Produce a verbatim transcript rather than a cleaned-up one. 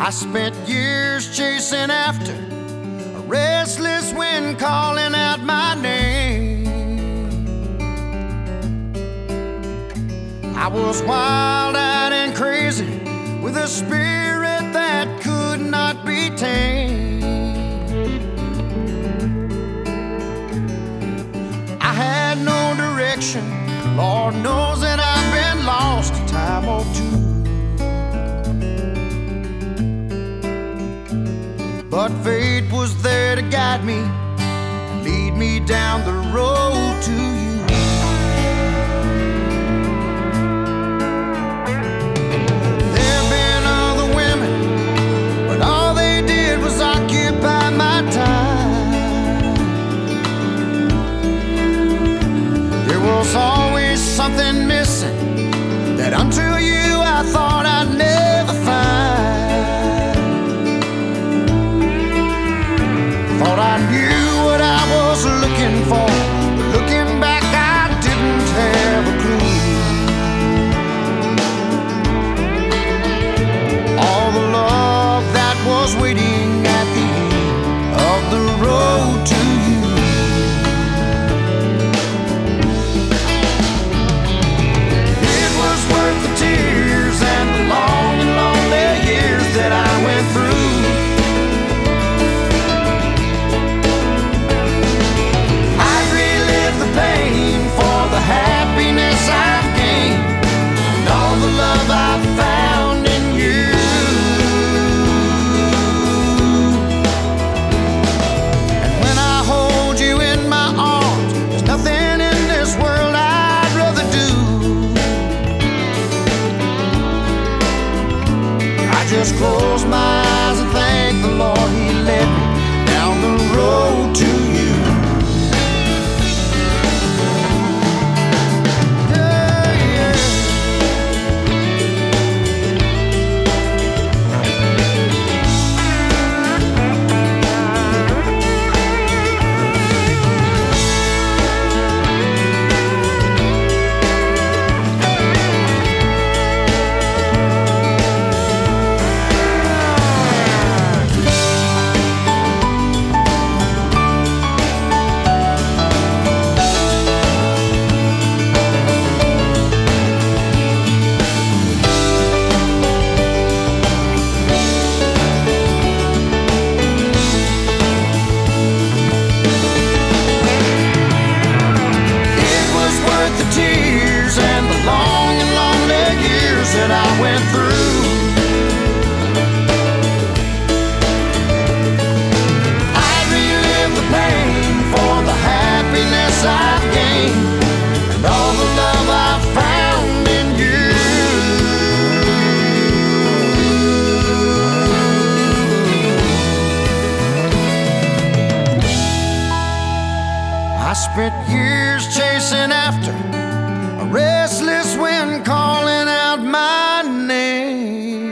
I spent years chasing after a restless wind calling out my name. I was wild-eyed and crazy with a spirit that could not be tamed. I had no direction. Lord knows that I've been lost a time or two. But fate was there to guide me and lead me down the road to you. There've been other women, but all they did was occupy my time. There was always something missing that until you I thought I'd never find. Thought I knew what I was looking for, but looking back I didn't have a clue. All the love that was waiting at the end of the road to you. It was worth the tears and the long and lonely years that I went through. Happiness I've gained and all the love I've found in you. And when I hold you in my arms, there's nothing in this world I'd rather do. I just close my eyes and thank the Lord He led me down the road to you. That I went through. I'd relive the pain for the happiness I've gained and all the love I've found in you. I spent years chasing after a restless wind calling out my name.